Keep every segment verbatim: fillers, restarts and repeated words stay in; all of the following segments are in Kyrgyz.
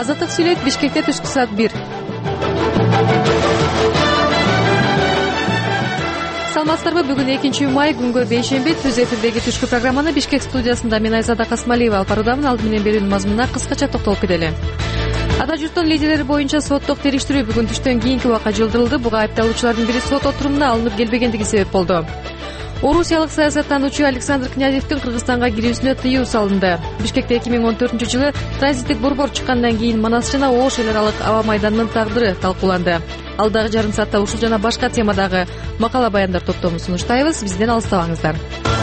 Азаттык сүйлөйт. Бишкекте түшкү саат бир. Саламатсыздарбы? Бүгүн экинчи май, күнгө бейшемби. Түз эфирдеги түшкү программаны Бишкек студиясында мен Айзада Касмалиева алып баруудамын. Алды менен берүүнүн мазмунуна кыскача токтолуп кетели. Ата журттун лидерлери боюнча соттук териштирүү бүгүн түштөн кийинки убакка жылдырылды. Буга айыпталуучулардын бири сот отурумуна алынып келбегендиги себеп болду. Орусиялык саясаттануучу Александр Князевдин Кыргызстанга кирүүсүнө тыюу салынды. Бишкекте эки миң он төртүнчү жылы транзиттик борбор чыккандан кийин Манас жана Ош эл аралык аба майданынын тагдыры талкууланды. Алдагы жарым саатта ушул жана башка темадагы макала баяндар топтомун сунуштайбыз. Бизден алыстабаңыздар.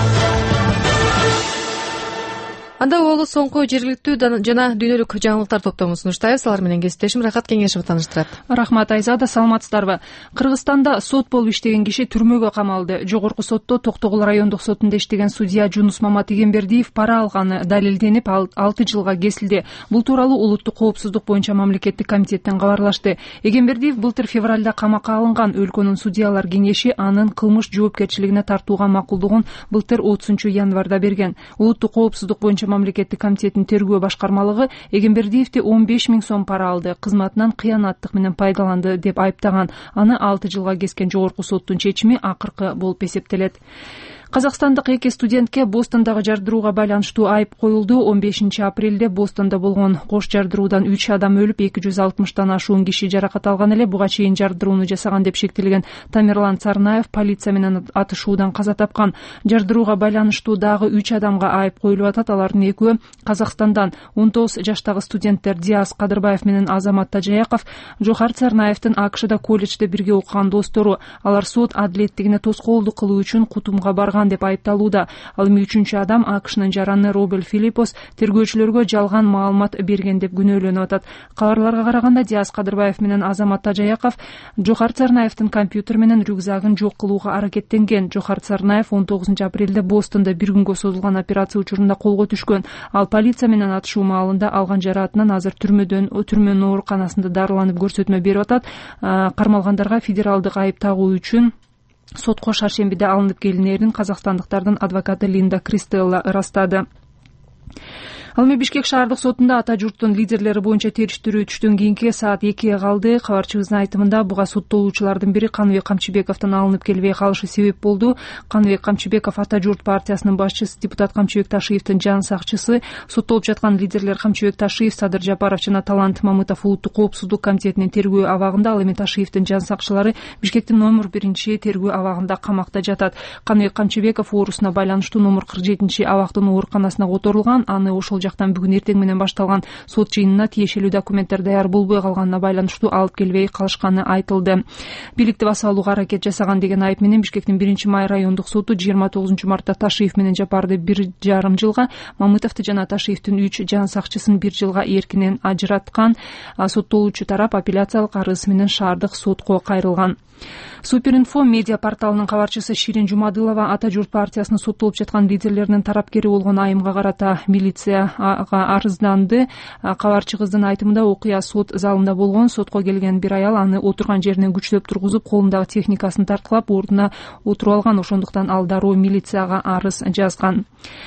Анда боло соңку жергиликтүү жана дүйнөлүк жаңылыктар топтомун сунуштайбыз. Алар менен кесиптешим Рахат Кеңешева тааныштырат. Рахмат, Айзада, саламатсыздарбы? Кыргызстанда сот болуп иштеген киши түрмөгө камалды. Жогорку сотто Токтогул райондук сотунда иштеген судья Жунус Мамат Игенбердиев пара алганы далилденип алты жылга кесилди. Бул тууралуу Улуттук коопсуздук боюнча мамлекеттик комитеттен кабарлашты. Игенбердиев былтыр февралда камакка алынган. Өлкөнүн судьялар кеңеши анын кылмыш жоопкерчилигине тартууга макулдугун былтыр отузунчу январда берген. Улуттук коопсуздук боюнча мамлекеттик комитеттин тергөө башкармалыгы Эгембердиевди он беш миң сом пара алды, кызматынан кыянаттык менен пайдаланды деп айыптаган. Аны алты жылга кескен жогорку соттун чечими акыркы болуп эсептелет. Казакстандык эки студентке Бостондагы жардырууга байланыштуу айып коюлду. он бешинчи апрелде Бостондо болгон кош жардыруудан үч адам өлүп, эки жүз алтымыштан ашуун киши жаракат алган эле. Буга чейин жардырууну жасаган деп шектелген Тамерлан Царнаев полиция менен атышуудан каза тапкан. Жардырууга байланыштуу дагы үч адамга айып коюлуп атат. Алардын экөө Казакстандан. он тогуз жаштагы студенттер Диас Кадырбаев менен Азамат Тажаяков Жохар Царнаевдин АКШда колледжде бирге окуган достору. Алар сот адилеттигине тоскоолдук кылуу үчүн Кутумга барган деп айыпталууда. Ал эми үчүнчү адам АКШнын жараны Робел Филиппос тергөөчүлөргө жалган маалымат берген деп күнөөлөнүп атат. Кабарларга караганда Диас Кадырбаев менен Азамат Тажаяков Жохар Царнаевдин компьютер менен рюкзагын жок кылууга аракеттенген. Жохар Царнаев он тогузунчу апрелде Бостонда бир күнгө созулган операция учурунда колго түшкөн. Ал полиция менен атышуу маалында алган жараатынан азыр түрмөдөн түрмөнүн ооруканасында дарыланып көрсөтмө берип атат. Кармалгандарга федералдык айып тагуу үчүн сотко шаршембиде алынып келинерин казакстандыктардын адвокаты Линда Кристелла ырастады. Ал эми Бишкек шаардык сотунда ата журттун лидерлери боюнча териштирүү түштөн кийинки саат экиге калды. Кабарчыбыздын айтымында буга соттолуучулардын бири Каныбек Камчыбековдун алынып келбей калышы себеп болду. Каныбек Камчыбеков ата журт партиясынын башчысы депутат Камчыбек Ташиевдин жан сакчысы. Соттолуп жаткан лидерлер Камчыбек Ташиев, Садыр Жапаров жана Талант Мамытов Улуттук коопсуздук комитетинин тергөө абагында. Ал эми Ташиевдин жан сакчылары Бишкектин номер биринчи тергөө абагында камакта жатат. Каныбек Камчыбеков оорусуна байланыштуу номер кырк жетинчи абактын ооруканасына которулган. Аны ошол жактан бүгүн эртең менен башталган сот жыйынына тиешелүү документтер даяр болбой калганына байланыштуу алып келбей калышканы айтылды. Бийликти басалууга аракет жасаган деген айып менен Бишкектин биринчи май райондук соту жыйырма тогузунчу мартта Ташиев менен Жапарды бир жарым жылга, Мамытовду жана Ташиевдин үч жан сакчысын бир жылга эркинен ажыраткан. Соттолуучу тарап апелляциялык арыз менен шаардык сотко кайрылган. Суперинфо медиа порталынын кабарчысы Ширин Жумадылова ата журт партиясынын соттолуп жаткан лидерлеринин тарапкери болгон айымга карата милицияга арызданды. Кабарчы кыздын айтымында окуя сот залында болгон. Сотко келген бир аял аны отурган жеринен күчтөп тургузуп, колундагы техникасын тарткылап, ордуна отуруп алган. Ошондуктан ал дароо милицияга арыз жазган.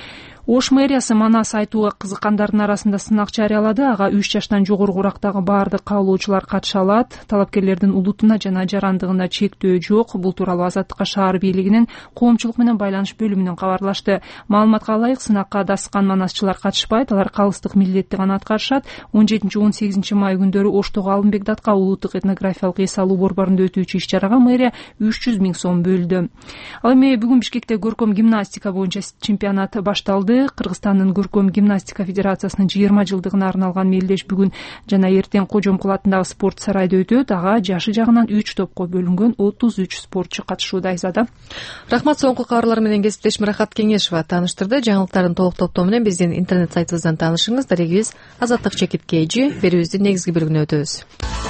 Ош мэриясы Манас айтууга кызыккандардын арасында сынак жарыялады. Ага үч жаштан жогору курактагы баардык каалоочулар катыша алат. Талапкерлердин улутуна жана жарандыгына чектөө жок. Бул тууралуу Азаттыкка шаар бийлигинин коомчулук менен байланыш бөлүмүнөн кабарлашты. Маалыматка ылайык, сынакка дасыккан манасчылар катышпайт. Алар калыстык милдетти гана аткарышат. он жетинчи он сегизинчи май күндөрү Оштогу Алымбек Датка улуттук этнографиялык эс алуу борборунда өтүүчү иш чарага мэрия үч жүз миң сом бөлдү. Ал эми бүгүн Бишкекте көркөм гимнастика боюнча чемпионат башталды. Кыргызстандын көркөм гимнастика федерациясынын жыйырма жылдыгына арналган мелдеш бүгүн жана эртең Кожомкул атындагы спорт сарайда өтөт. Ага жашы жагынан үч топко бөлүнгөн отуз үч спортчу катышууда. Айзада. Рахмат, соңку кабарлар менен кесиптешим Рахат Кеңешева тааныштырды. Жаңылыктардын толук топтому менен биздин интернет сайтыбыздан таанышыңыз. Дарегибиз Азаттык чекит кейжи. Берүүбүздүн негизги бөлүгүнө өтөбүз.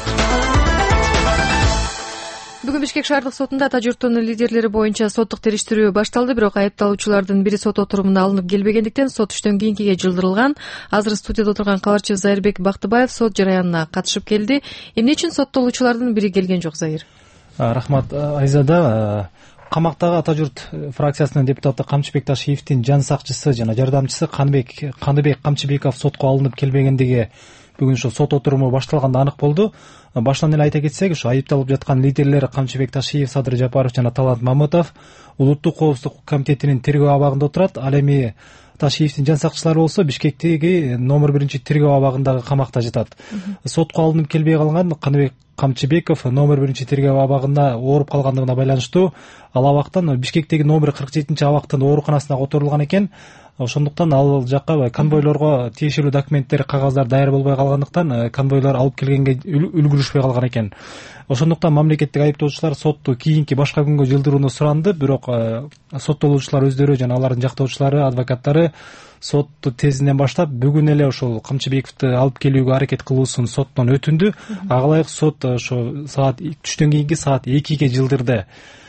Бүгүн Бишкек шаардык сотунда ата журттун лидерлери боюнча соттук териштирүү башталды, бирок айыпталуучулардын бири сот отурумуна алынып келбегендиктен сот түштөн кийинкиге жылдырылган. Азыр студияда отурган кабарчыбыз Зайырбек Бактыбаев сот жараянына катышып келди. Эмне үчүн соттолуучулардын бири келген жок, Зайыр? Рахмат, Айзада. камактагы Ата журт фракциясынын депутаты Камчыбек Ташиевдин жан сакчысы жана жардамчысы Каныбек Каныбек Камчыбеков сотко алынып келбегендиги бүгүн ошо сот отуруму башталганда анык болду. Баштан эле айта кетсек, ошо айыпталып жаткан лидерлер Камчыбек Ташиев, Садыр Жапаров жана Талант Мамытов Улуттук коопсуздук комитетинин тергөө абагында отурат. Ал эми Ташиевдин жан сакчылары болсо Бишкектеги номер биринчи тергөө абагындагы камакта жатат. Сотко алынып келбей калган Каныбек Камчыбеков номер биринчи тергөө абагында ооруп калгандыгына байланыштуу ал абактан Бишкектеги номер кырк жетинчи абактын ооруканасына которулган экен. Ошондуктан ал жакка конвойлорго тиешелүү документтер, кагаздар даяр болбой калгандыктан конвойлор алып келгенге үлгүрүшпөй калган экен. Ошондуктан мамлекеттик айыптоочулар сотту кийинки башка күнгө жылдырууну суранды, бирок соттолуучулар өздөрү жана алардын жактоочулары, адвокаттары сотту тезинен баштап бүгүн эле ошол Камчыбековду алып келүүгө аракет кылуусун соттон өтүндү. Ага ылайык сот ошо саат түштөн кийинки саат экиге жылдырды.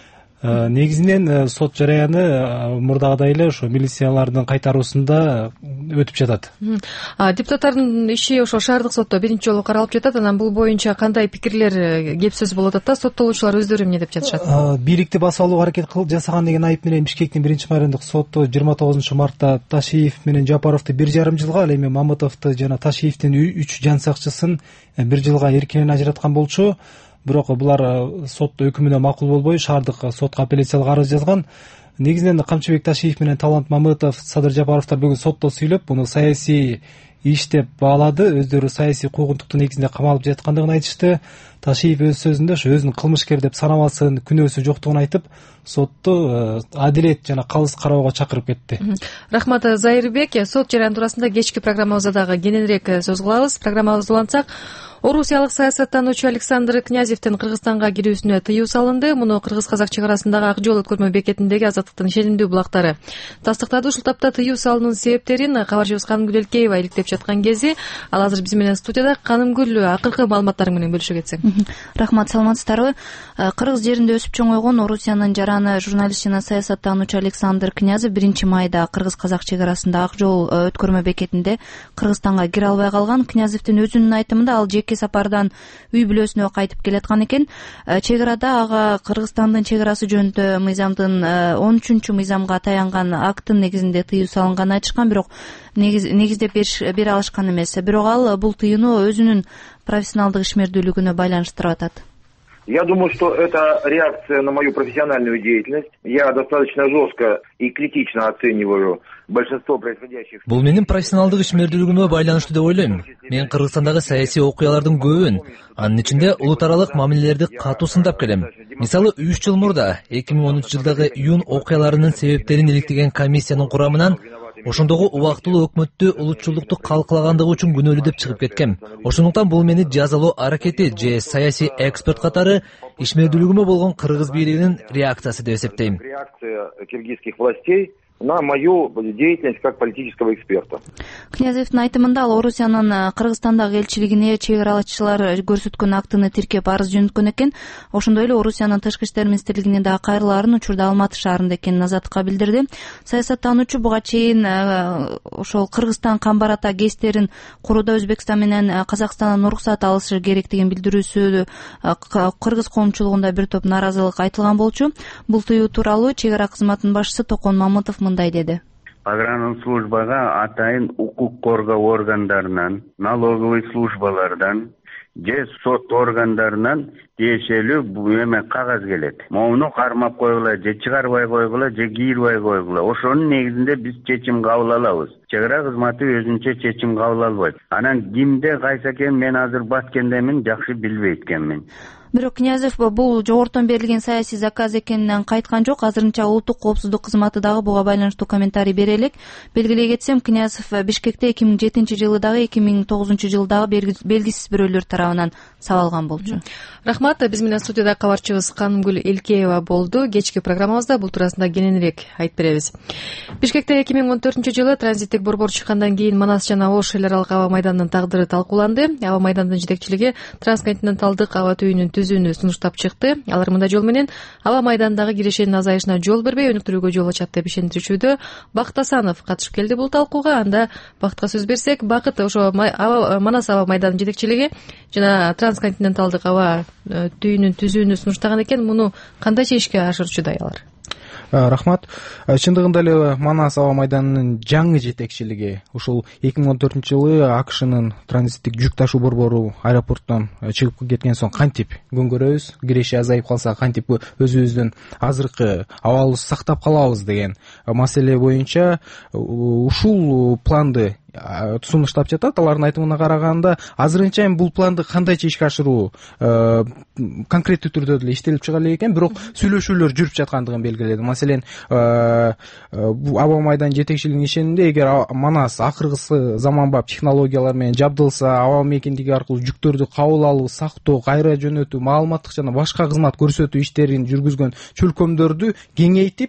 Негизинен сот жараяны мурдагыдай эле ошо милициялардын кайтаруусунда өтүп жатат. Депутаттардын иши ошо шаардык сотто биринчи жолу каралып жатат. Анан бул боюнча кандай пикирлер, кеп сөз болуп атат да, соттолуучулар өздөрү эмне деп жатышат? Бийликти басып алууга аракет кылып жасаган деген айып менен Бишкектин биринчи майрамдык соту жыйырма тогузунчу мартта Ташиев менен Жапаровду бир жарым жылга, ал эми Мамытовду жана Ташиевдин үч жан сакчысын бир жылга эркинен ажыраткан болчу. Бирок булар сот өкүмүнө макул болбой шаардык сотко апелляциялык арыз жазган. Негизинен Камчыбек Ташиев менен Талант Мамытов, Садыр Жапаровдор бүгүн сотто сүйлөп, буну саясий иш деп баалады. Өздөрү саясий куугунтуктун негизинде камалып жаткандыгын айтышты. Ташиев өз сөзүндө ошо өзүн кылмышкер деп санабасын, күнөөсү жоктугун айтып, сотту адилет жана калыс кароого чакырып кетти. Рахмат Зайырбек. Сот жаран туурасында кечки программабызда дагы кененирээк сөз кылабыз. Программабызды улантсак, орусиялык саясаттануучу Александр Князевдин Кыргызстанга кирүүсүнө тыюу салынды. Муну Кыргыз-казак чек арасындагы Ак жол өткөрмө бекетиндеги Азаттыктын ишенимдүү булактары тастыктады. Ушул тапта тыюу салуунун себептерин кабарчыбыз Канымгүл Элкеева иликтеп жаткан кези, ал азыр биз менен студияда. Канымгүл, акыркы маалыматтарың менен бөлүшө кетсең. Рахмат, саламатсыздарбы? Кыргыз жеринде өсүп чоңойгон Орусиянын жараны журналист жана саясаттануучу Александр Князев биринчи майда Кыргыз-казак чек арасында Ак жол өткөрмө бекетинде Кыргызстанга кире албай калган. Князевдин өзүнүн айтымында ал жеке сапардан үй бүлөсүнө кайтып келаткан экен. Чек арада ага Кыргызстандын чек арасы жөнүндө мыйзамдын он үчүнчү мыйзамга таянган актын негизинде тыюу салынганын айтышкан, бирок негиздеп бере алышкан эмес. Бирок ал бул тыюуну өзүнүн профессионалдык ишмердүүлүгүнө байланыштырып атат. Я думаю, что это реакция на мою профессиональную деятельность. Я достаточно жестко и критично оцениваю большинство происходящих. Бул менин профессионалдык ишмердүүлүгүмө байланыштуу деп ойлойм. Мен Кыргызстандагы саясий окуялардын көбүн, анын ичинде улут аралык мамилелерди катуу сындап келем. Мисалы, үч жыл мурда эки миң он үчүнчү жылдагы июнь окуяларынын себептерин иликтеген комиссиянын курамынан ошондогу убактылуу өкмөттү улутчулдукту калкалагандыгы үчүн күнөөлүү деп чыгып кеткем. Ошондуктан бул мени жазалоо аракети же саясий эксперт катары ишмердүүлүгүмө болгон кыргыз бийлигинин реакциясы деп эсептейм. Реакция киргизских властей на мою деятельность как политического эксперта. Князевдин айтымында ал Орусиянын Кыргызстандагы элчилигине чек аралашчылар көрсөткөн актыны тиркеп арыз жөнөткөн экен. Ошондой эле Орусиянын тышкы иштер министрлигине дагы кайрылаарын учурда Алматы шаарында экенин Азаттыкка билдирди. Саясаттануучу буга чейин ошол Кыргызстан Камбар-Ата гэстерин курууда Өзбекстан менен Казакстандан уруксат алышы керектигин билдирүүсү кыргыз коомчулугунда бир топ нааразылык айтылган болчу. Бул тыюу тууралуу чек ара кызматынын башчысы Токон Мамытов мындай деди. Погранслужбага атайын укук коргоо органдарынан, налоговый службалардан же сот органдарынан тиешелүү бул эме кагаз келет. Моуну кармап койгула, же чыгарбай койгула, же кийирбей койгула. Ошонун негизинде биз чечим кабыл алабыз. Чек ара кызматы өзүнчө чечим кабыл албайт. Анан кимде кайсы экенин мен азыр Баткендемин, жакшы билбейт экенмин. Бирок Князев бул жогортон берилген саясий заказ экенинен кайткан жок. Азырынча улуттук коопсуздук кызматы дагы буга байланыштуу комментарий бере элек. Белгилей кетсем, Князев Бишкекте эки миң жетинчи жылы дагы эки миң тогузунчу жылы дагы белгисиз бирөөлөр тарабынан сабалган болчу. Рахмат. Биз менен студияда кабарчыбыз Канымгүл Элкеева болду. Кечки программабызда бул туурасында кененирээк айтып беребиз. Бишкекте эки миң он төртүнчү жылы транзиттик борбор чыккандан кийин Манас жана Ош эл аралык аба майданынын тагдыры талкууланды. Аба майдандын жетекчилиги трансконтиненталдык аба түйүнүн түзүүнү сунуштап чыкты. Алар мындай жол менен аба майдандагы кирешенин азайышына жол бербей өнүктүрүүгө жол ачат деп ишендиришүүдө. Бакыт Асанов катышып келди бул талкууга. Анда Бакытка сөз берсек, Бакыт ошо Манас аба майданынын жетекчилиги жана трансконтиненталдык аба түйүнүн түзүүнү сунуштаган экен. Муну кандайча ишке ашырчудай алар? Рахмат. Чындыгында эле Манас аба майданынын жаңы жетекчилиги ушул эки миң он төртүнчү жылы АКШнын транзиттик жүк ташуу борбору аэропорттон чыгып кеткен соң кантип күн көрөбүз, киреши азайып калса кантип өзүбүздүн азыркы абалыбызды сактап калабыз деген маселе боюнча ушул планды сунуштап жатат. Алардын айтымына караганда азырынча эми бул планды кандайча ишке ашыруу конкреттүү түрдө деле иштелип чыга элек экен, бирок сүйлөшүүлөр жүрүп жаткандыгын белгиледи. Маселен, аба майдан жетекчилигинин ишениминде эгер Манас акыркы заманбап технологиялар менен жабдылса, аба мейкиндиги аркылуу жүктөрдү кабыл алуу, сактоо, кайра жөнөтүү, маалыматтык жана башка кызмат көрсөтүү иштерин жүргүзгөн чөлкөмдөрдү кеңейтип,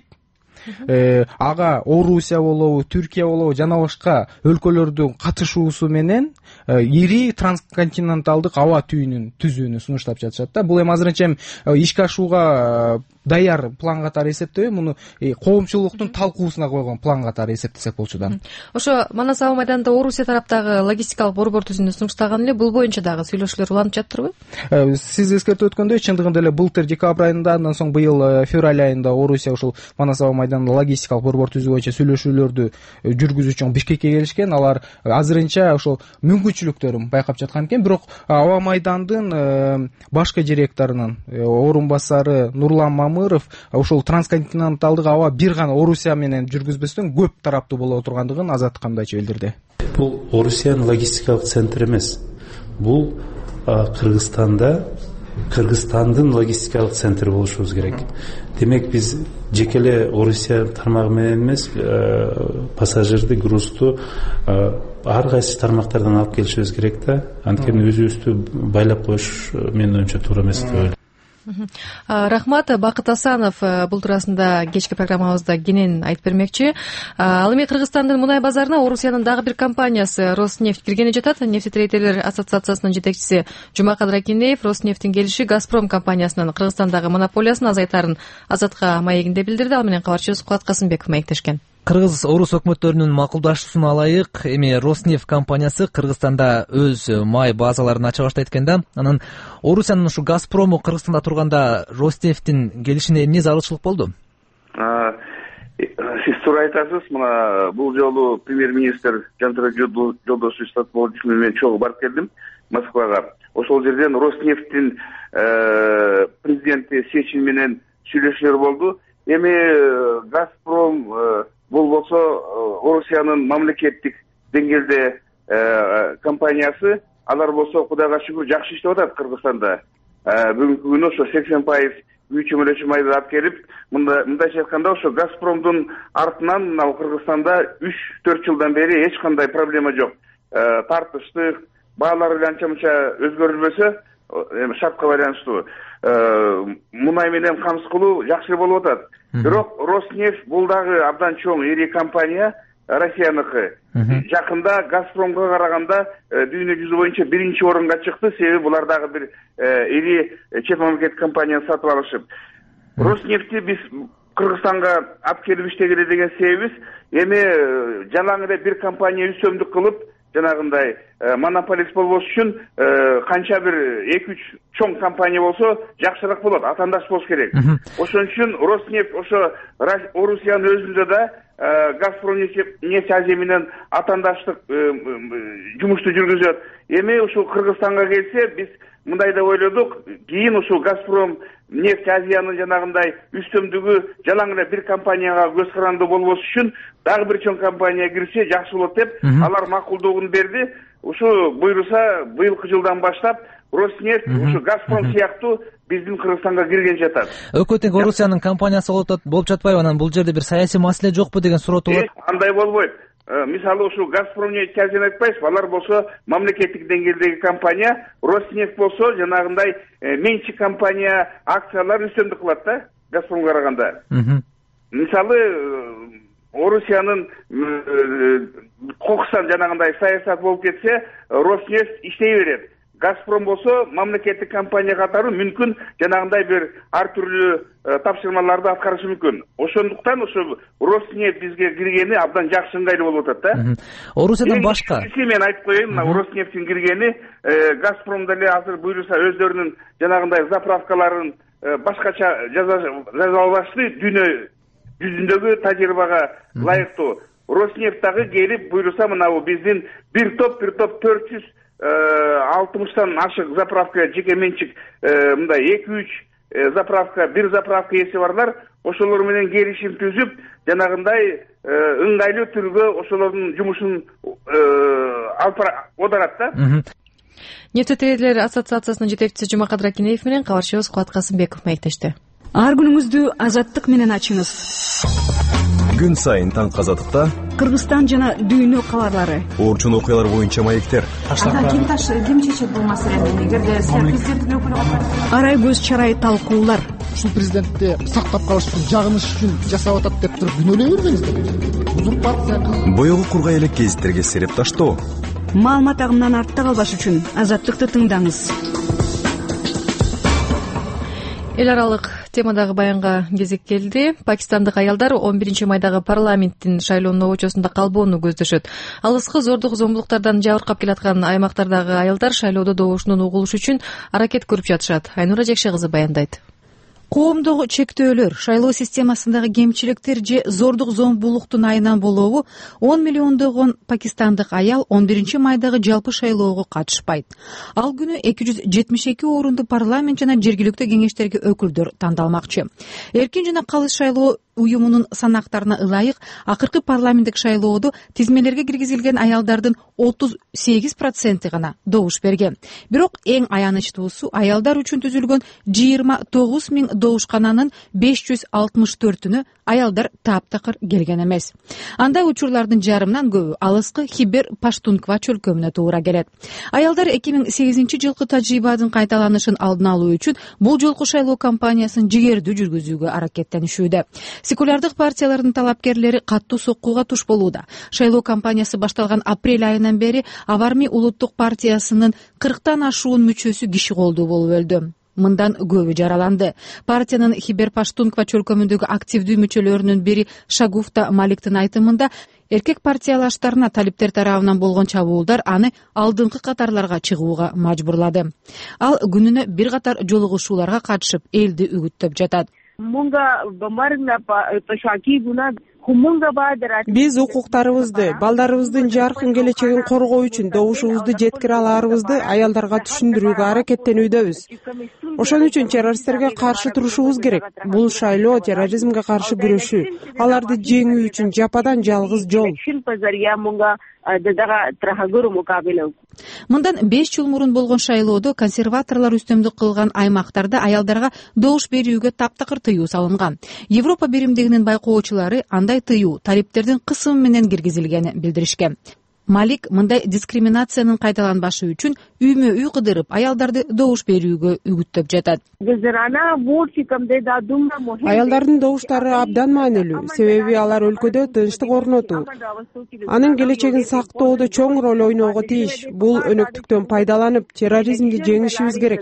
ага Орусия болобу, Түркия болобу жана башка өлкөлөрдүн катышуусу менен ири трансконтиненталдык аба түйүнүн түзүүнү сунуштап жатышат да. Бул эми азырынча ишке ашууга даяр план катары эсептебейм, муну коомчулуктун талкуусуна койгон план катары эсептесек болчу да. Ошо Манас аба майданында Орусия тараптагы логистикалык борбор түзүүнү сунуштаган эле, бул боюнча дагы сүйлөшүүлөр уланып жатырбы? Сиз эскертип өткөндөй, чындыгында эле былтыр декабрь айында, андан соң быйыл февраль айында Орусия ушул Манас аба майданында логистикалык борбор түзүү боюнча сүйлөшүүлөрдү жүргүзүү үчүн Бишкекке келишкен. Алар азырынча ошол мүмкүнчүлүктөрүн байкап жаткан экен, бирок аба майдандын башкы директорунун орун басары Нурлан Мамыров ошол трансконтиненталдык аба бир гана Орусия менен жүргүзбөстөн көп тараптуу боло тургандыгын Азаттык кандайча билдирди. Бул Орусиянын логистикалык центри эмес. Бул Кыргызстанда Кыргызстандын логистикалык центри болушубуз керек. Демек биз жеке эле Орусия тармагы менен эмес, пассажирди, грузду ар кайсы тармактардан алып келишибиз керек да. Анткени өзүбүздү байлап коюш менин оюмча туура эмес деп ойлойм. Рахмат. Бакыт Асанов бул туурасында кечки программабызда кенен айтып бермекчи. Ал эми Кыргызстандын мунай базарына Орусиянын дагы бир компаниясы Роснефть киргени жатат. Нефтетрейдерлер ассоциациясынын жетекчиси Жумакадыр Акинеев Роснефттин келиши Газпром компаниясынын Кыргызстандагы монополиясын азайтарын Азатка маегинде билдирди. Ал менен кабарчыбыз Кубат Касымбеков маектешкен. Кыргыз орус өкмөттөрүнүн макулдашуусуна ылайык эми Роснефть компаниясы Кыргызстанда өз май базаларын ача баштайт экен да. Анан Орусиянын ушу Газпрому Кыргызстанда турганда Роснефтьтин келишине эмне зарылчылык болду? Сиз туура айтасыз. Мына бул жолу премьер-министр Жантырак Жолдошевич Сатыбалдиев менен чогуу барып келдим Москвага. Ошол жерден Роснефтьтин президенти Сечин менен сүйлөшүүлөр болду. Эми Газпром болбосо Орусиянын мамлекеттик деңгээлде компаниясы, алар болсо Кудайга шүгүр жакшы иштеп атат Кыргызстанда. Бүгүнкү күнү ошо сексен пайыз күйүүчү мөлөчү майды алып келип, мындайча айтканда ошо Газпромдун артынан мына Кыргызстанда үч төрт жылдан бери эч кандай проблема жок. Тартыштык, баалар эле анча мынча өзгөрүлбөсө, эми шартка байланыштуу мунай менен камсыз кылуу жакшы болуп атат. Бирок Роснефть бул дагы абдан чоң ири компания, Россияныкы. Жакында Газпромго караганда дүйнө жүзү боюнча биринчи орунга чыкты, себеби булар дагы бир ири чет мамлекет компанияны сатып алышып. Роснефтьти биз Кыргызстанга алып келип иштегиле деген себебибиз эми жалаң эле бир компания үстөмдүк кылып, жанагындай монополист болбош үчүн канча бир эки үч чоң компания болсо жакшыраак болот, атаандаш болуш керек. Ошон үчүн Роснефть ошо Орусиянын өзүндө да Газпром нефть Азия менен атаандаштык жумушту жүргүзөт. Эми ушул Кыргызстанга келсе, биз мындай деп ойлодук, кийин ушул Газпром нефть Азиянын жанагындай үстөмдүгү жалаң эле бир компанияга көз каранды болбош үчүн дагы бир чоң компания кирсе жакшы болот деп алар макулдугун берди. Ушу буйруса быйылкы жылдан баштап Роснефть ушу Газпром сыяктуу биздин Кыргызстанга кирген жатат. Өкмөт тең Орусиянын компаниясы болуп жатпайбы? Анан бул жерде бир саясий маселе жокпу деген суроо туулат. Андай болбойт. Мисалы ушу Газпром нефть Азияны айтпайсызбы? Алар болсо мамлекеттик деңгээлдеги компания, Роснефть болсо жанагындай менчик компания акциялар үстөмдүк кылат да Газпромго караганда. Мисалы Орусиянын кокустан жанагындай саясат болуп кетсе, Роснефть иштей берет. Газпром болсо мамлекеттик компания катары мүмкүн жанагындай бир ар түрдүү тапшырмаларды аткарышы мүмкүн. Ошондуктан ошо Роснефть бизге киргени абдан жакшы ыңгайлуу болуп атат да. Орусиядан башка. Мен айтып коеюн, мына Роснефтьтин киргени Газпром деле азыр буйруса өздөрүнүн жанагындай заправкаларын башкача жаза албашты, дүйнө жүзүндөгү тажрыйбага ылайыктуу. Роснефть дагы келип буйруса мынабу биздин бир топ бир топ төрт жүз алтымыштан ашык заправка жеке менчик мындай эки үч заправка бир заправка эси барлар ошолор менен келишим түзүп жанагындай ыңгайлуу түргө ошолордун жумушун алып одарат да. Нефтетериялер ассоциациясынын жетекчиси Жумакадыр Акинеев менен кабарчыбыз Кубат Касымбеков маектешти. Ар күнүңүздү азаттык менен ачыңыз. Күн сайын таңкы азаттыкта Кыргызстан жана дүйнө кабарлары, орчун окуялар боюнча маектер. Ким таш ким чечет бул маселени? Эгерде президенттин өкүлү арай көз чарай талкуулар. Ушул президентти сактап калыш үчүн, жагыныш үчүн жасап атат деп туруп күнөөлөй бербеңиздер. Узурпация. Боёгу кургай элек гезиттерге сереп таштоо. Маалымат агымынан артта калбаш үчүн азаттыкты тыңдаңыз. Эл аралык темадагы баянга кезек келди. Пакистандык аялдар он биринчи майдагы парламенттин шайлоонун обочосунда калбоону көздөшөт. Алыскы зордук зомбулуктардан жабыркап келаткан аймактардагы аялдар шайлоодо добушунун угулуш үчүн аракет көрүп жатышат. Айнура Жекше кызы баяндайт. Коомдогу чектөөлөр, шайлоо системасындагы кемчиликтер же зордук зомбулуктун айынан болобу он миллиондогон пакистандык аял он биринчи майдагы жалпы шайлоого катышпайт. Ал күнү эки жүз жетимиш эки орунду парламент жана жергиликтүү кеңештерге өкүлдөр тандалмакчы. Эркин жана калыс шайлоо уюмунун санактарына ылайык акыркы парламенттик шайлоодо тизмелерге киргизилген аялдардын отуз сегиз проценти гана добуш берген. Бирок эң аянычтуусу аялдар үчүн түзүлгөн жыйырма тогуз миң добушкананын беш жүз алтымыш төртүнө аялдар таптакыр келген эмес. Андай учурлардын жарымынан көбү алыскы Хибер Паштунква чөлкөмүнө туура келет. Аялдар эки миң сегизинчи жылкы тажрыйбанын кайталанышын алдын алуу үчүн бул жолку шайлоо кампаниясын жигердүү жүргүзүүгө аракеттенишүүдө. Секулярдык партиялардын талапкерлери каттуу соккуга туш болууда. Шайлоо кампаниясы башталган апрель айынан бери Аварми улуттук партиясынын кырктан ашуун мүчөсү киши колдуу болуп өлдү. Мындан көбү жараланды. Партиянын Хибер Паштунква чөлкөмүндөгү активдүү мүчөлөрүнүн бири Шагуфта Маликтин айтымында эркек партиялаштарына талиптер тарабынан болгон чабуулдар аны алдыңкы катарларга чыгууга мажбурлады. Ал күнүнө бир катар жолугушууларга катышып элди үгүттөп жатат. Биз укуктарыбызды, балдарыбыздын жаркын келечегин коргоо үчүн добушубузду жеткире алаарыбызды аялдарга түшүндүрүүгө аракеттенүүдөбүз. Ошон үчүн террористтерге каршы турушубуз керек. Бул шайлоо терроризмге каршы күрөшүү, аларды жеңүү үчүн жападан жалгыз жол. Мындан беш жыл мурун болгон шайлоодо консерваторлор үстөмдүк кылган аймактарда аялдарга добуш берүүгө таптакыр тыюу салынган. Европа биримдигинин байкоочулары андай тыюу талиптердин кысымы менен киргизилгенин билдиришкен. Малик мындай дискриминациянын кайталанбашы үчүн үймө үй кыдырып аялдарды добуш берүүгө үгүттөп жатат. Аялдардын добуштары абдан маанилүү, себеби алар өлкөдө тынчтык орнотуу, анын келечегин сактоодо чоң роль ойноого тийиш. Бул өнөктүктөн пайдаланып терроризмди жеңишибиз керек.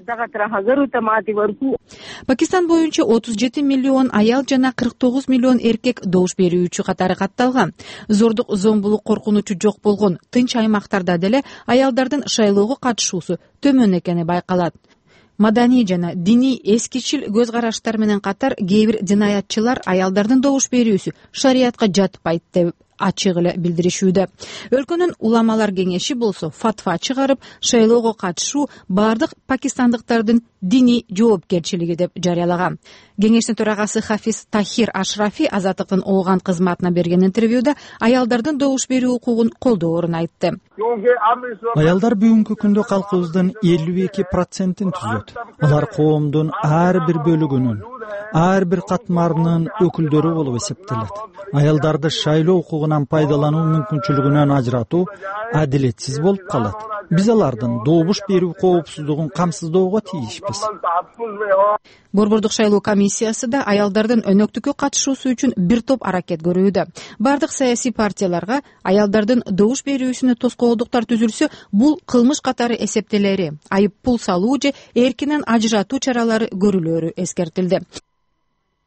Пакистан боюнча отуз жети миллион аял жана кырк тогуз миллион эркек добуш берүүчү катары катталган. Зордук зомбулук коркунучу жок болгон тынч аймактарда деле аялдардын шайлоого катышуусу төмөн экени байкалат. Маданий жана диний эскичил көз караштар менен катар кээ бир динаятчылар аялдардын добуш берүүсү шариятка жатпайт деп ачык эле билдиришүүдө. Өлкөнүн уламалар кеңеши болсо фатва чыгарып, шайлоого катышуу бардык пакистандыктардын диний жоопкерчилиги деп жарыялаган. Кеңештин төрагасы Хафиз Тахир Ашрафи Азаттыктын Ооган кызматына берген интервьюда аялдардын добуш берүү укугун колдоорун айтты. Аялдар бүгүнкү күндө калкыбыздын элүү эки процентин түзөт. Алар коомдун ар бир бөлүгүнүн, ар бир катмарынын өкүлдөрү болуп эсептелет. Аялдарды шайлоо укугунан пайдалануу мүмкүнчүлүгүнөн ажыратуу адилетсиз болуп калат. Биз алардын добуш берүү коопсуздугун камсыздоого тийишпиз. Борбордук шайлоо комиссиясы да аялдардын өнөктүккө катышуусу үчүн бир топ аракет көрүүдө. Бардык саясий партияларга аялдардын добуш берүүсүнө тоскоолдуктар түзүлсө, бул кылмыш катары эсептелери, айып пул салуу же эркинен ажыратуу чаралары көрүлөрү эскертилди.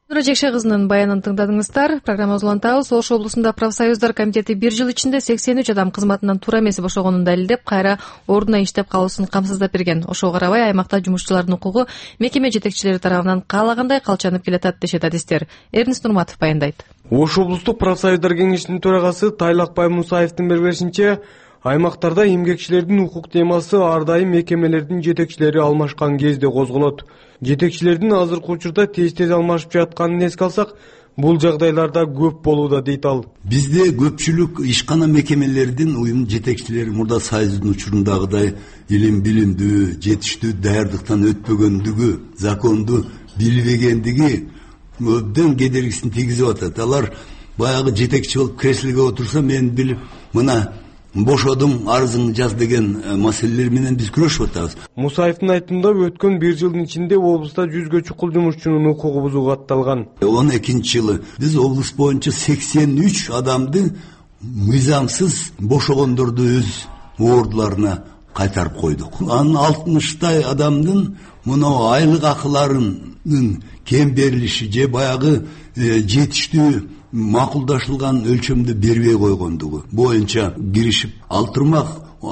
Нура Жекше кызынын баянын тыңдадыңыздар. Программабызды улантабыз. Ош облусунда профсоюздар комитети бир жыл ичинде сексен үч адам кызматынан туура эмес бошогонун далилдеп, кайра ордуна иштеп калуусун камсыздап берген. Ошого карабай аймакта жумушчулардын укугу мекеме жетекчилери тарабынан каалагандай калчанып келатат дешет адистер. Эрнис Нурматов баяндайт. Ош облустук профсоюздар кеңешинин төрагасы Тайлакбай Мусаевдин белгилешинче, аймактарда эмгекчилердин укук темасы ар дайым мекемелердин жетекчилери алмашкан кезде козголот. Жетекчилердин азыркы учурда тез-тез алмашып жатканын эске алсак, бул жагдайларда көп болууда дейт ал. Бизде көпчүлүк ишкана мекемелердин уюм жетекчилери мурда Союздун учурундагыдай илим билимдүү, жетиштүү даярдыктан өтпөгөндүгү, законду билбегендиги өбдөн кедергисин тийгизип атат. Алар баягы жетекчи болуп креслоге отурса, мен билип мына бошодум, арызыңды жаз деген маселелер менен биз күрөшүп атабыз. Мусаевдин айтымында өткөн бир жылдын ичинде облуста жүзгө чукул жумушчунун укугу бузууга катталган. он экинчи жылы биз облус боюнча сексен үч адамды мыйзамсыз бошогондорду өз ордуларына кайтарып койдук. Анын алтымыштай адамдын мына айлык акыларынын кем берилиши же баягы жетиштүү макулдашылган өлчөмдү бербей койгондугу боюнча киришип ал турмак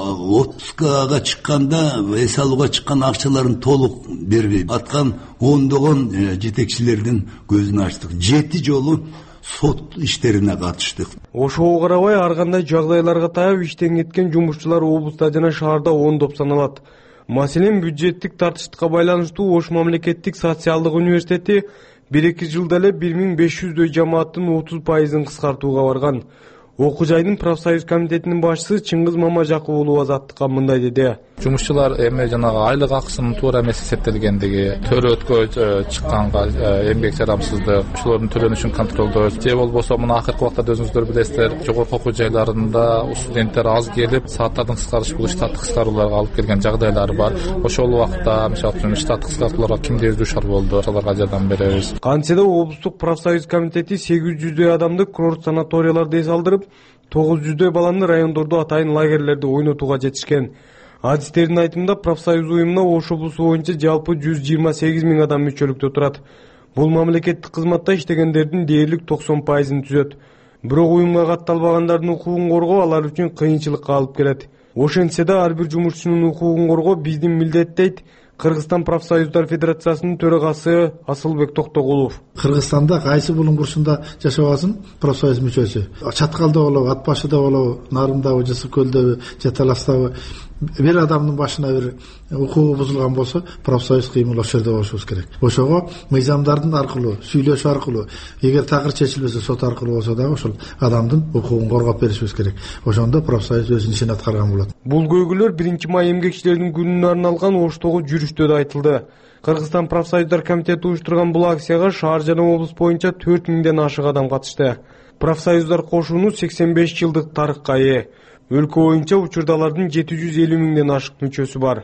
отпускага чыкканда эс алууга чыккан акчаларын толук бербей аткан ондогон жетекчилердин көзүн ачтык. Жети жолу сот иштерине катыштык. Ошого карабай ар кандай жагдайларга таяп иштен кеткен жумушчулар облуста жана шаарда ондоп саналат. Маселен, бюджеттик тартыштыкка байланыштуу Ош мамлекеттик социалдык университети бир эки жылда эле бир миң беш жүздөй жамааттын отуз пайызын кыскартууга барган. Окуу жайдын профсоюз комитетинин башчысы Чыңгыз Мамажаков уулу Азаттыкка мындай деди. Жумушчулар эми жанагы айлык акысынын туура эмес эсептелгендиги, төрөткө чыкканга эмгек жарамсыздык, ушулардын төлөнүшүн контролдоо, же болбосо мына акыркы убакта өзүңүздөр билесиздер, жогорку окуу жайларында студенттер аз келип, сааттардын кыскарышы бул штаттык кыскарууларга алып келген жагдайлар бар. Ошол убакта мисалы үчүн штаттык кыскартууларга кимдер дуушар болду, ошолорго жардам беребиз. Кантсе да облустук профсоюз комитети сегиз жүздөй адамды курорт санаторияларда эс алдырып, тогуз жүздөй баланы райондордо атайын лагерлерде ойнотууга жетишкен. Адистердин айтымында профсоюз уюмуна Ош облусу боюнча жалпы жүз жыйырма сегиз миң адам мүчөлүктө турат. Бул мамлекеттик кызматта иштегендердин дээрлик токсон пайызын түзөт. Бирок уюмга катталбагандардын укугун коргоо алар үчүн кыйынчылыкка алып келет. Ошентсе да ар бир жумушчунун укугун коргоо биздин милдет дейт Кыргызстан профсоюздар федерациясынын төрагасы Асылбек Токтогулов. Кыргызстанда кайсы булуңгурсунда жашабасын профсоюз мүчөсү. Чаткалда болобу, ат башыда болобу, Нарымдабы, Жысык көлдөбү, Жаталастабы бир адамдын башына бир укугу бузулган болсо, профсоюз кыймыл ошол жерде болушубуз керек. Ошого мыйзамдардын аркылуу, сүйлөшүү аркылуу, эгер такыр чечилбесе сот аркылуу болсо дагы ошол адамдын укугун коргоп беришибиз керек. Ошондо профсоюз өзүнүн ишин аткарган болот. Бул көйгөйлөр биринчи май эмгекчилердин күнүнө арналган Оштогу жүрүштө да айтылды. Кыргызстан профсоюздар комитети уюштурган бул акцияга шаар жана облус боюнча төрт миңден ашык адам катышты. Профсоюздар кошууну сексен беш жылдык тарыхка ээ. Өлкө боюнча учурдалардын жети жүз элүү миңден ашык мүчөсү бар.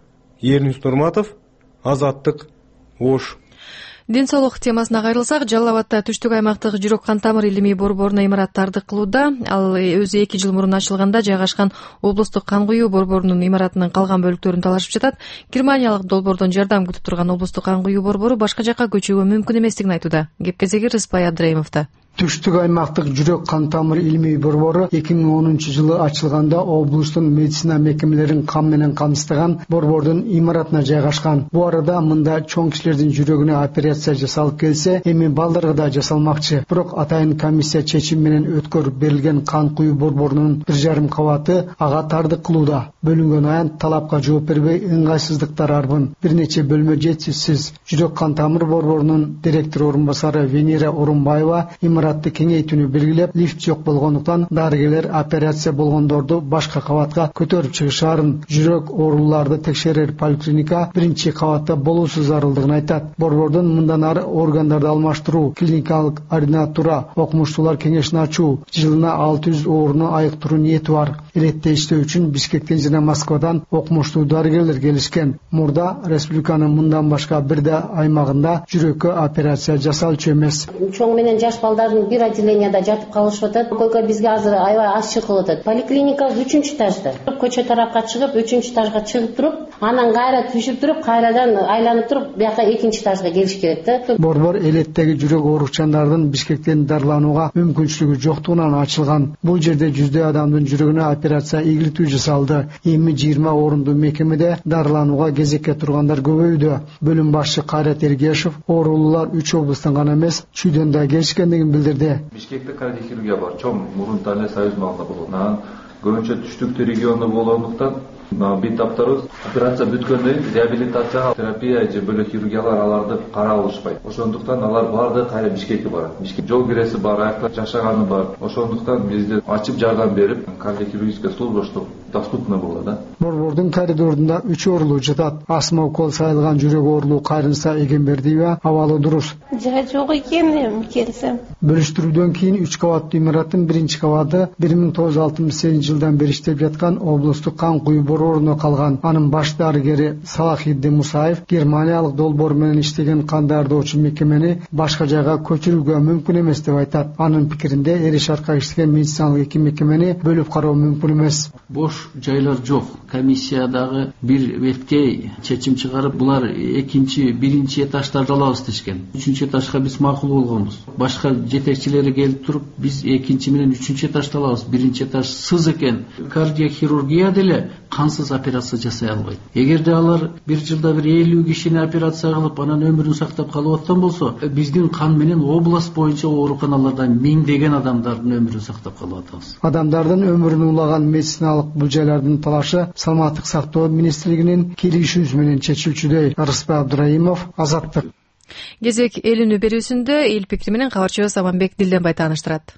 Эрнис Нурматов, Азаттык, Ош. Ден соолук темасына кайрылсак, Жалал Абадта түштүк аймактык жүрөк кан тамыр илимий борборуна имарат тардык кылууда. Ал өзү эки жыл мурун ачылганда жайгашкан облустук кан куюу борборунун имаратынын калган бөлүктөрүн талашып жатат. Германиялык долбоордон жардам күтүп турган облустук кан куюу борбору башка жакка көчүүгө мүмкүн эместигин айтууда. Кепкезеги Рыспай Абдраимовдо. Түштүк аймактык жүрөк кан тамыр илимий борбору эки миң онунчу жылы ачылганда облустун медицина мекемелерин кан менен камсыздаган борбордун имаратына жайгашкан. Бу арада мында чоң кишилердин жүрөгүнө операция жасалып келсе, эми балдарга да жасалмакчы. Бирок атайын комиссия чечими менен өткөрүп берилген кан куюу борборунун бир жарым кабаты ага тардык кылууда. Бөлүнгөн аянт талапка жооп бербей ыңгайсыздыктар арбын. Бир нече бөлмө жетишсиз. Жүрөк кан тамыр борборунун директор орун басары Венера Орунбаева имаратты кеңейтүүнү белгилеп, лифт жок болгондуктан дарыгерлер операция болгондорду башка кабатка көтөрүп чыгышаарын, жүрөк ооруларды текшерер поликлиника биринчи кабатта болуусу зарылдыгын айтат. Борбордун мындан ары органдарды алмаштыруу, клиникалык ординатура, окумуштуулар кеңешин ачуу, жылына алты жүз орунду айыктыруу ниети бар. Элетте иштөө үчүн Бишкектен жана Москвадан окумуштуу дарыгерлер келишкен. Мурда республиканын мындан башка бир да аймагында жүрөккө операция жасалчу эмес. Чоң менен жаш балдар баардыгын бир отделенияда жатып калышып атат. Койко бизге азыр аябай аз чыгып атат. Поликлиника үчүнчү этажда. Көчө тарапка чыгып, үчүнчү этажга чыгып туруп, анан кайра түшүп туруп, кайрадан айланып туруп, бияка экинчи этажга келиш керек да. Борбор элеттеги жүрөк оорукчандардын Бишкектен дарыланууга мүмкүнчүлүгү жоктугунан ачылган. Бул жерде жүздөй адамдын жүрөгүнө операция ийгилтүү жасалды. Эми жыйырма орундуу мекемеде дарыланууга кезекке тургандар көбөйдү. Бөлүм башчы Кайрат Эргешев оорулуулар үч облустан гана эмес, Чүйдөн да келишкендигин билдирди. Бишкекте кардиохирургия бар, чоң мурунтан эле союз маалында болгон. Анан көбүнчө түштүктүү региону болгондуктан бир таптарыбыз операция бүткөндөн кийин реабилитация, терапия же бөлөк хирургиялар аларды карап алышпайт. Ошондуктан алар баардыгы кайра Бишкекке барат. Бишкек жол киреси бар, аякта жашаганы бар. Ошондуктан бизде ачып жардам берип, кардиохирургическая служба что доступна была, да. Борбордун коридорунда үч оорулуу жатат. Асма укол сайылган жүрөк оорулуу Кайрынса Эгембердиева абалы дурус. Жа жок экен, келсем. Бөлүштүрүүдөн кийин үч кабаттуу имараттын биринчи кабаты бир миң тогуз жүз алтымыш сегизинчи жылдан бери иштеп жаткан облустук кан куюу борборуна калган. Анын баш дарыгери Салахиддин Мусаев германиялык долбоор менен иштеген кан даярдоочу мекемени башка жайга көчүрүүгө мүмкүн эмес деп айтат. Анын пикиринде эри шартка иштеген медициналык эки мекемени бөлүп кароо мүмкүн эмес. Бош жайлар жок. Комиссиядагы бир бетке чечим чыгарып, булар экинчи, биринчи этажда алабыз дешкен. Үчүнчү этажга биз макул болгонбуз. Башка жетекчилери келип туруп, биз экинчи менен үчүнчү этажда алабыз. Биринчи этаж сыз экен. Кардиохирургия деле кансыз операция жасай албайт. Эгерде алар бир жылда бир элүү кишини операция кылып, анан өмүрүн сактап калып аткан болсо, биздин кан менен област боюнча ооруканаларда миңдеген адамдардын өмүрүн сактап калып атабыз. Адамдардын өмүрүн улаган медициналык бул жайлардын талашы Саламаттык сактоо министрлигинин келишүүсү менен чечилчүдөй. Арыспай Абдыраимов, Азаттык. Кезек эл үнү берүүсүндө эл пикири менен кабарчыбыз Аманбек Дилденбай тааныштырат.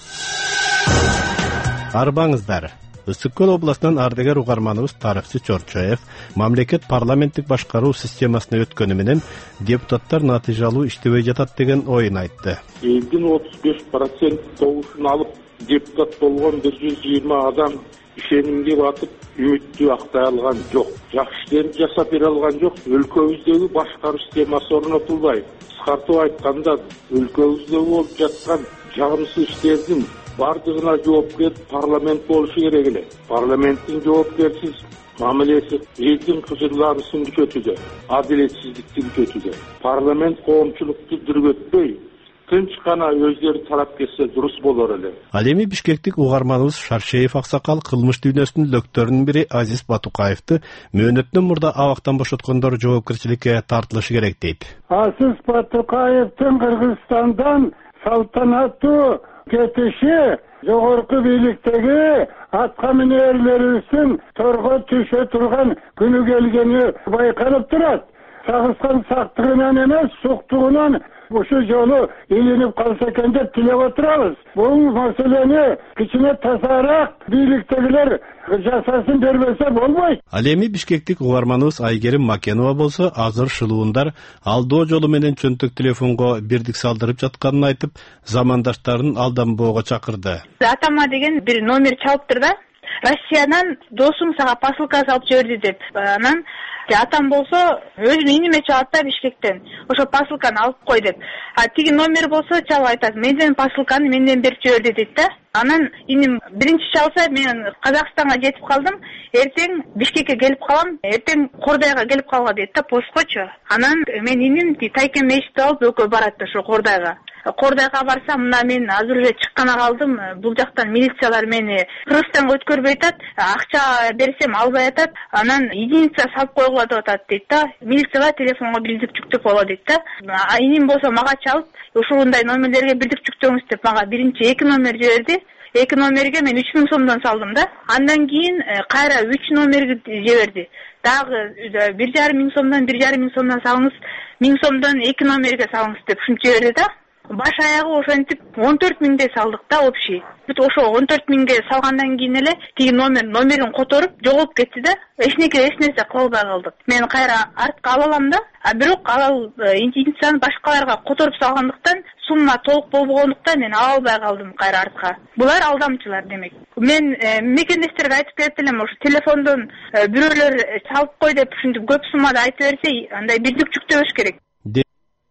Арбаңыздар. Ысык Көл областынан ардагер угарманыбыз Тарыкчы Чорчоев мамлекет парламенттик башкаруу системасына өткөнү менен депутаттар натыйжалуу иштебей жатат деген оюн айтты. Элдин отуз беш процент добушун алып депутат болгон бир жүз жыйырма адам ишенимге батып, үмүттү актай алган жок. Жакшы иштерди жасап бере алган жок. Өлкөбүздөгү башкаруу системасы орнотулбайт. Кыскартып айтканда, өлкөбүздө болуп жаткан жагымсыз иштердин бардыгына жоопкер парламент болушу керек эле. Парламенттин жоопкерсиз мамилеси элдин кызырланысын күчөтүүдө, адилетсиздикти күчөтүүдө. Парламент коомчулукту дүргөтпөй, тынч гана өздөрү талап кетсе дурус болор эле. Ал эми Бишкектик угарманыбыз Шаршеев аксакал кылмыш дүйнөсүнүн лөктөрүнүн бири Азиз Батукаевди мөөнөттөн мурда абактан бошоткондор жоопкерчиликке тартылышы керек дейт. Азиз Батукаевдин Кыргызстандан салтанаттуу кетиши жогорку бийликтеги атка минерлерибиздин торго түшө турган күнү келгени байкалып турат. Сагышкан сактыгынан эмес, суктугунан ушу жолу илинип калса экен деп тилеп отурабыз. Бул маселени кичине тазараак бийликтегилер жасасын, бербесе болбойт. Ал эми Бишкектик угарманыбыз Айгерим Макенова болсо азыр шылуундар алдоо жолу менен чөнтөк телефонго бирдик салдырып жатканын айтып, замандаштарын алданбоого чакырды. Атама деген бир номер чалыптыр да. Россиядан досуң сага посылка салып жиберди деп. Анан атам болсо өзүнүн иниме чалат да Бишкектен. Ошо посылканы алып кой деп. А тиги номер болсо чалып айтат, менден посылканы менден берип жиберди дейт да. Анан иним биринчи чалса, мен Казакстанга жетип калдым, эртең Бишкекке келип калам, эртең Кордайга келип калга дейт да, посткочу. Анан мен иним тайкен мешитти алып экөө барат да ошо Кордайга. Кордайга барсам, мына мен азыр эле чыккана калдым. Бул жактан милициялар мени Кыргызстанга өткөрбөй атат, акча берсем албай атат. Анан единица салып койгула деп атат дейт да. Милицияга телефонго билдик жүктөп койгула дейт да. Иним болсо мага чалып, ушундай номерлерге билдик жүктөңүз деп мага биринчи эки номер жиберди. Эки номерге мен үч миң сомдон салдым да. Андан кийин кайра үч номерге жиберди. Дагы бир жарым миң сомдон бир жарым миң сомдон салыңыз, миң сомдон эки номерге салыңыз деп ушинтип жиберди да. Баш аягы ошентип он төрт миңдей салдык да общий. Бүт ошо он төрт миңге салгандан кийин эле тиги номер номерин которуп жоголуп кетти да. Эчнеке эч нерсе кыла албай калдык. Мен кайра артка ала алам да. А бирок ал индивидуалны башкаларга которуп салгандыктан сумма толук болбогондуктан мен ала албай калдым кайра артка. Булар алдамчылар демек. Мен мекендештерге айтып берип элем, ошо телефондон бирөөлөр салып кой деп ушинтип көп суммада айтып берсе, андай бирдик жүктөбөш керек.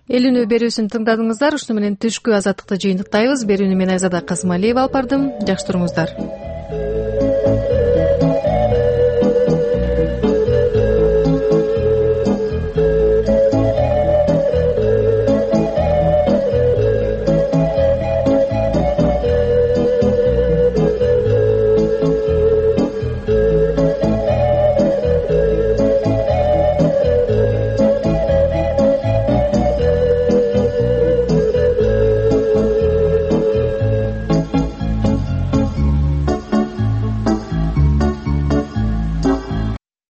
эл үнү берүүсүн тыңдадыңыздар. Ушуну менен түшкү азаттыкты жыйынтыктайбыз. Берүүнү мен Айзада Касымалиева алып бардым. Жакшы туруңуздар.